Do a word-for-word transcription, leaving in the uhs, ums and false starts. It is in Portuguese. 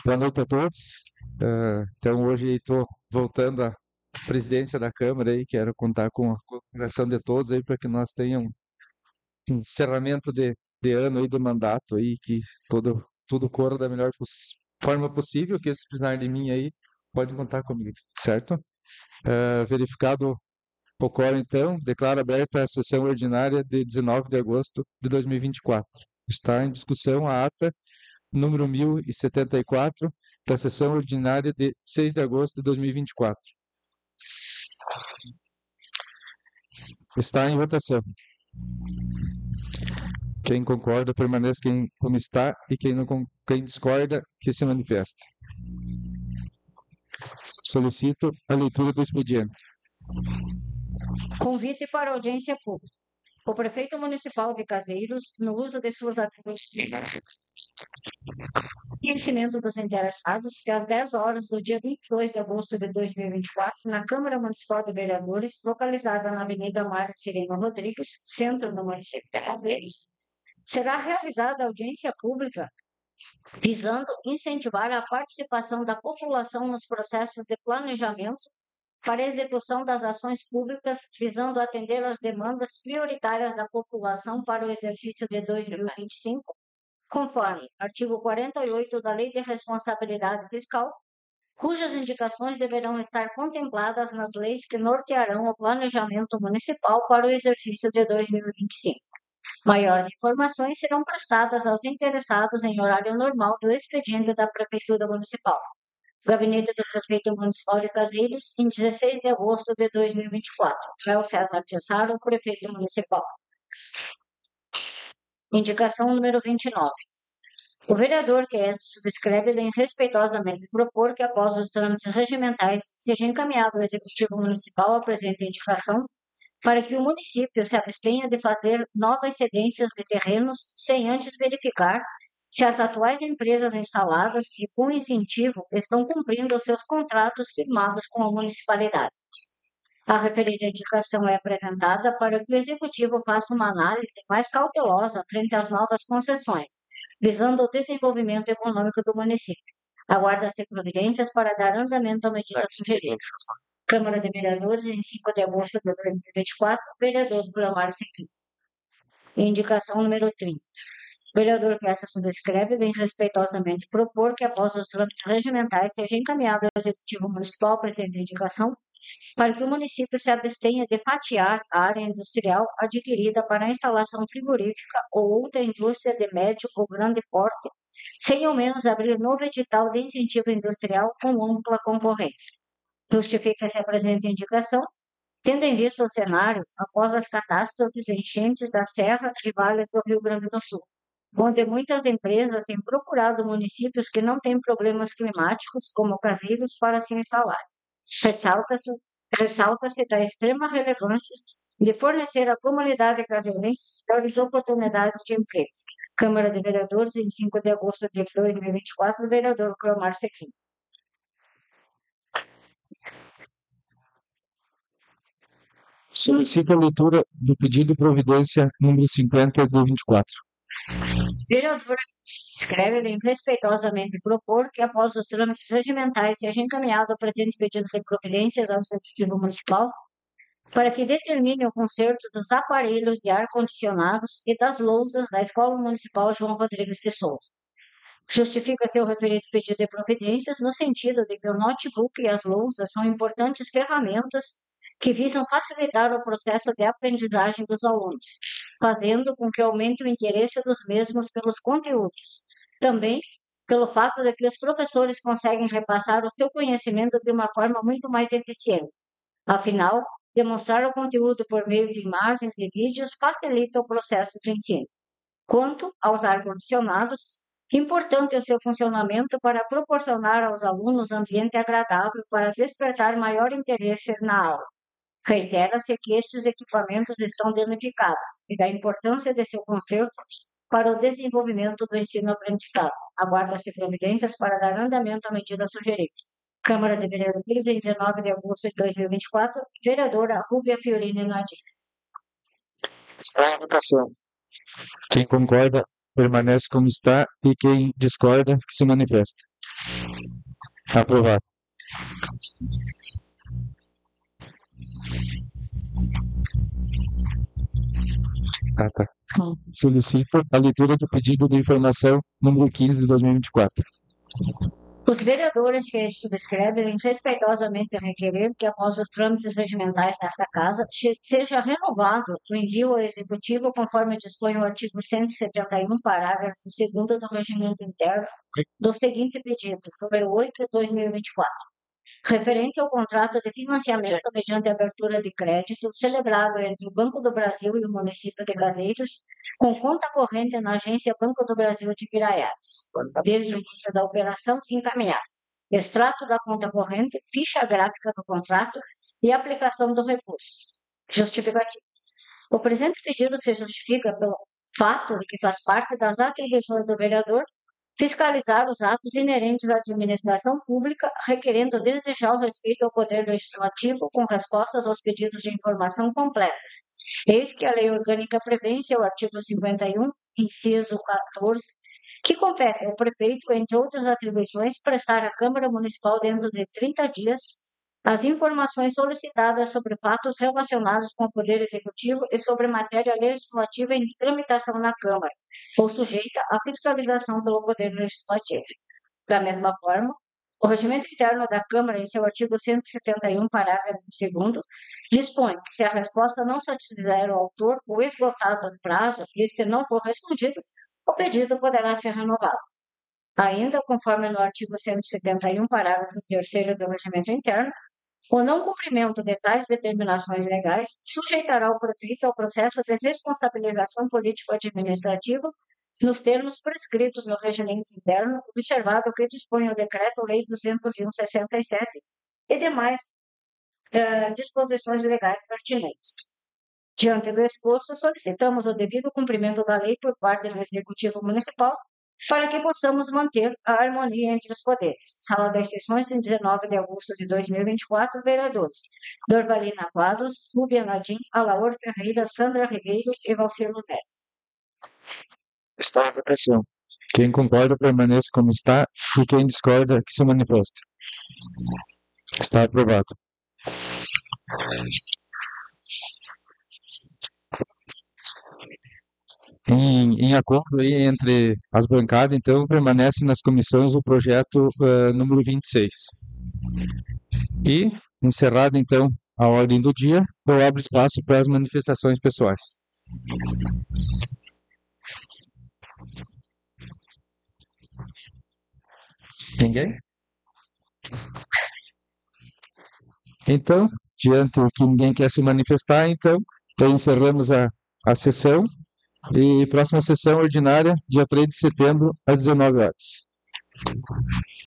Boa noite a todos. Ah, então, hoje estou voltando à presidência da Câmara aí, quero contar com a cooperação de todos aí para que nós tenhamos um encerramento de, de ano aí, de mandato aí, que todo, tudo corra da melhor poss- forma possível, que se precisar de mim aí, pode contar comigo, certo? Ah, verificado o quórum, então, declaro aberta a sessão ordinária de dezenove de agosto de dois mil e vinte e quatro. Está em discussão a ata número mil e setenta e quatro, da sessão ordinária de seis de agosto de dois mil e vinte e quatro. Está em votação. Quem concorda, permaneça quem, como está, e quem, não, quem discorda, que se manifeste. Solicito a leitura do expediente. Convite para audiência pública. O prefeito municipal de Caseiros, no uso de suas atribuições, conhecimento dos interessados que às dez horas do dia vinte e dois de agosto de dois mil e vinte e quatro, na Câmara Municipal de Vereadores, localizada na Avenida Mário Cirino Rodrigues, centro do município de Caseiros, será realizada audiência pública visando incentivar a participação da população nos processos de planejamento para a execução das ações públicas, visando atender às demandas prioritárias da população para o exercício de dois mil e vinte e cinco, conforme artigo quarenta e oito da Lei de Responsabilidade Fiscal, cujas indicações deverão estar contempladas nas leis que nortearão o planejamento municipal para o exercício de dois mil e vinte e cinco. Maiores informações serão prestadas aos interessados em horário normal do expediente da Prefeitura Municipal. Gabinete do Prefeito Municipal de Caseiros, em dezesseis de agosto de dois mil e vinte e quatro. Raul César Pissarro, Prefeito Municipal. Indicação número vinte e nove. O vereador que esta subscreve vem respeitosamente propor que, após os trâmites regimentais, seja encaminhado ao Executivo Municipal a presente indicação para que o município se abstenha de fazer novas cedências de terrenos sem antes verificar se as atuais empresas instaladas e com incentivo estão cumprindo os seus contratos firmados com a municipalidade. A referida indicação é apresentada para que o Executivo faça uma análise mais cautelosa frente às novas concessões, visando o desenvolvimento econômico do município. Aguarda-se providências para dar andamento à medida sugerida. Câmara de Vereadores, em cinco de agosto de dois mil e vinte e quatro, vereador Clamar Sequim. Indicação número trinta. O vereador que essa subscreve vem respeitosamente propor que, após os trâmites regimentais, seja encaminhado ao Executivo Municipal a presente indicação para que o município se abstenha de fatiar a área industrial adquirida para a instalação frigorífica ou outra indústria de médio ou grande porte, sem ao menos abrir novo edital de incentivo industrial com ampla concorrência. Justifica-se a presente indicação, tendo em vista o cenário após as catástrofes enchentes da Serra e Vales do Rio Grande do Sul, onde muitas empresas têm procurado municípios que não têm problemas climáticos, como Caseiros, para se instalar. Ressalta-se ressalta-se da extrema relevância de fornecer à comunidade caseirense melhores oportunidades de emprego. Câmara de Vereadores, em cinco de agosto de dois mil e vinte e quatro, vereador Clomar Sequim. Solicito a leitura do pedido de providência número cinquenta de vinte e quatro. Vereadora escreve vem respeitosamente propor que, após os trâmites regimentais, seja encaminhado o presente pedido de providências ao Executivo Municipal para que determine o conserto dos aparelhos de ar-condicionados e das lousas da Escola Municipal João Rodrigues de Souza. Justifica-se o referido pedido de providências no sentido de que o notebook e as lousas são importantes ferramentas que visam facilitar o processo de aprendizagem dos alunos, fazendo com que aumente o interesse dos mesmos pelos conteúdos. Também pelo fato de que os professores conseguem repassar o seu conhecimento de uma forma muito mais eficiente. Afinal, demonstrar o conteúdo por meio de imagens e vídeos facilita o processo de ensino. Quanto aos ar-condicionados, importante é o seu funcionamento para proporcionar aos alunos ambiente agradável para despertar maior interesse na aula. Reitera-se que estes equipamentos estão danificados e da importância de seu conserto para o desenvolvimento do ensino-aprendizado. Aguarda-se providências para dar andamento à medida sugerida. Câmara de Vereadores, em dezenove de agosto de dois mil e vinte e quatro, vereadora Rúbia Fiorini Nadir. Está em votação. Quem concorda, permanece como está e quem discorda que se manifesta. Aprovado. Ah, tá. Solicito a leitura do pedido de informação número quinze de dois mil e vinte e quatro. Os vereadores que subscrevem respeitosamente requerer que, após os trâmites regimentais nesta Casa, che- seja renovado o envio ao Executivo, conforme dispõe o artigo cento e setenta e um, parágrafo segundo do Regimento Interno, do seguinte pedido, número oito de dois mil e vinte e quatro. Referente ao contrato de financiamento mediante abertura de crédito celebrado entre o Banco do Brasil e o município de Caseiros, com conta corrente na agência Banco do Brasil de Piraiaras, desde o início da operação encaminhado. Extrato da conta corrente, ficha gráfica do contrato e aplicação do recurso. Justificativo. O presente pedido se justifica pelo fato de que faz parte das atribuições do vereador fiscalizar os atos inerentes à administração pública, requerendo desde já o respeito ao Poder Legislativo com respostas aos pedidos de informação completas. Eis que a Lei Orgânica prevê, em seu artigo cinquenta e um, inciso quatorze, que compete ao prefeito, entre outras atribuições, prestar à Câmara Municipal dentro de trinta dias as informações solicitadas sobre fatos relacionados com o Poder Executivo e sobre matéria legislativa em tramitação na Câmara, ou sujeita à fiscalização pelo Poder Legislativo. Da mesma forma, o Regimento Interno da Câmara, em seu artigo cento e setenta e um, parágrafo segundo, dispõe que, se a resposta não satisfizer o autor ou esgotado o prazo e este não for respondido, o pedido poderá ser renovado. Ainda, conforme no artigo cento e setenta e um, parágrafo terceiro do Regimento Interno, o não cumprimento de tais determinações legais sujeitará o prefeito ao processo de responsabilização político-administrativa nos termos prescritos no Regimento Interno, observado o que dispõe o Decreto-Lei duzentos e um barra sessenta e sete e demais eh, disposições legais pertinentes. Diante do exposto, solicitamos o devido cumprimento da lei por parte do Executivo Municipal para que possamos manter a harmonia entre os poderes. Sala das Sessões, em dezenove de agosto de dois mil e vinte e quatro, vereadores: Dorvalina Quadros, Rúbia Nadim, Alaor Ferreira, Sandra Ribeiro e Valcir Neto. Está a votação. Quem concorda permanece como está e quem discorda que se manifeste. Está aprovado. Em, em acordo aí entre as bancadas, então, permanece nas comissões o projeto uh, número vinte e seis. E, encerrada, então, a ordem do dia, eu abro espaço para as manifestações pessoais. Ninguém? Então, diante do que ninguém quer se manifestar, então, então encerramos a, a sessão. E próxima sessão ordinária, dia três de setembro, às dezenove horas.